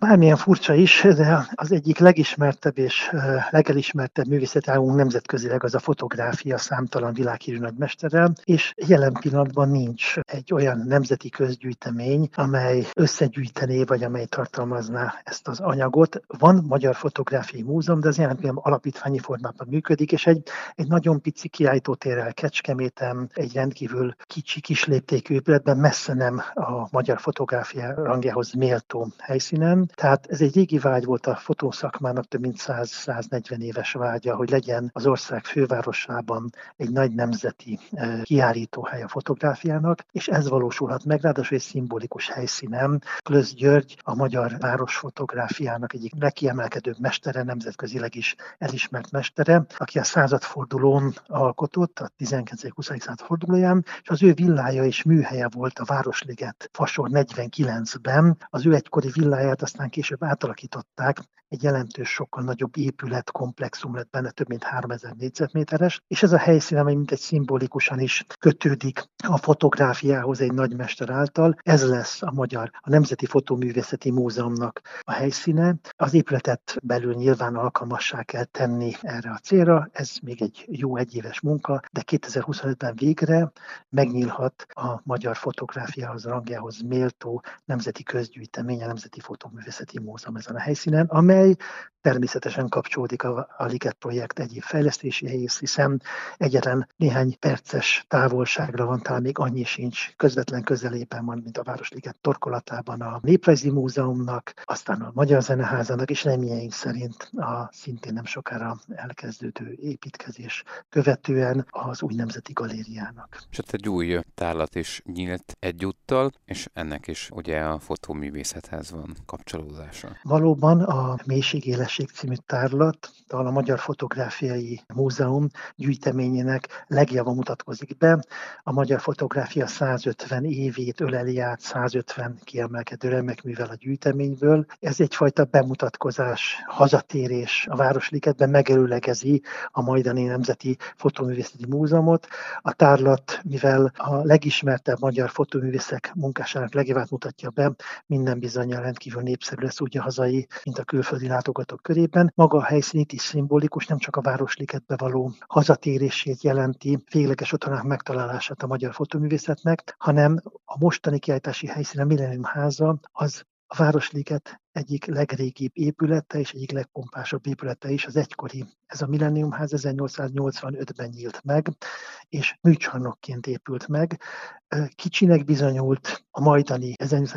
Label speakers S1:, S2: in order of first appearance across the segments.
S1: Bármilyen furcsa is, de az egyik legismertebb és legelismertebb művészeti águnk nemzetközileg az a fotográfia számtalan világhírű nagymesterrel, és jelen pillanatban nincs egy olyan nemzeti közgyűjtemény, amely összegyűjtené, vagy amely tartalmazná ezt az anyagot. Van Magyar Fotográfiai Múzeum, de az jelen pillanatban alapítványi formában működik, és egy nagyon pici kiállítótérrel Kecskeméten, egy rendkívül kicsi, kisléptékű épületben, messze nem a magyar fotográfia rangjához méltó helyszínen. Tehát ez egy régi vágy volt a fotószakmának, több mint 100-140 éves vágya, hogy legyen az ország fővárosában egy nagy nemzeti kiállítóhely a fotográfiának, és ez valósulhat meg, ráadásul egy szimbolikus helyszínen. Klösz György, a magyar városfotográfiának egyik legkiemelkedőbb mestere, nemzetközileg is elismert mestere, aki a századfordulón alkotott, a 19.-20. század fordulóján, és az ő villája és műhelye volt a Városliget Fasor 49-ben. Az ő egykori villáját aztán később átalakították, egy jelentős, sokkal nagyobb épületkomplexum lett benne, több mint 3000 négyzetméteres, és ez a helyszín, amely mintegy szimbolikusan is kötődik a fotográfiához egy nagymester által, ez lesz a Nemzeti Fotóművészeti Múzeumnak a helyszíne. Az épületet belül nyilván alkalmassá kell tenni erre a célra, ez még egy jó egyéves munka, de 2025-ben végre megnyílhat a magyar fotográfiához rangjához méltó nemzeti közgyűjtemény, a Nemzeti Fotóművészeti Múzeum ezen a helyszínen, amely természetesen kapcsolódik a Liget projekt egyéb fejlesztéséhez, hiszen egyetlen néhány perces távolságra van, talán még annyi sincs, közvetlen közelében van, mint a Városliget torkolatában a Néprajzi Múzeumnak, aztán a Magyar Zeneházának, és reményeink szerint a szintén nem sokára elkezdődő építkezés követően az új Nemzeti Galériának.
S2: És ott egy új tárlat is nyílt egyúttal, és ennek is ugye a fotóművészethez van kapcsolódása.
S1: Valóban a Mélység-élesség című tárlattal a Magyar Fotográfiai Múzeum gyűjteményének legjava mutatkozik be. A magyar fotográfia 150 évét öleli át, 150 kiemelkedő remekművel a gyűjteményből. Ez egyfajta bemutatkozás, hazatérés a Városligetben, megelőlegezi a majdani Nemzeti Fotóművészeti Múzeumot. A tárlat, mivel a legismertebb magyar fotóművészek munkásának legjavát mutatja be, minden bizonnyal rendkívül népszerű lesz úgy a hazai, mint a külföldi látogatók körében. Maga a helyszín itt is szimbolikus, nem csak a Városligetbe való hazatérését jelenti, végleges otthonának megtalálását a magyar fotóművészetnek, hanem a mostani kiállítási helyszín, a Millennium Háza, az a Városliget egyik legrégibb épülete és egyik legpompásabb épülete is, az egykori. Ez a Millennium Ház 1885-ben nyílt meg, és műcsarnokként épült meg. Kicsinek bizonyult a majdani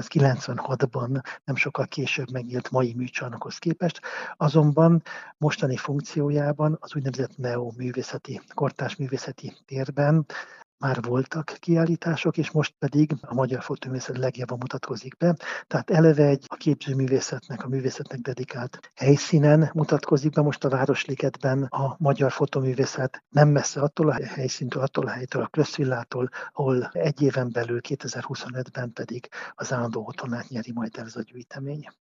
S1: 1896-ban, nem sokkal később megnyílt mai műcsarnokhoz képest, azonban mostani funkciójában az úgynevezett neoművészeti, kortárs művészeti térben már voltak kiállítások, és most pedig a magyar fotóművészet legjobban mutatkozik be. Tehát eleve egy a képzőművészetnek, a művészetnek dedikált helyszínen mutatkozik be most a Városligetben a magyar fotóművészet, nem messze attól a helyszíntől, attól a helytől, a Klösszvillától, ahol egy éven belül 2025-ben pedig az állandó otthonát nyeri majd el ez a gyűjtemény.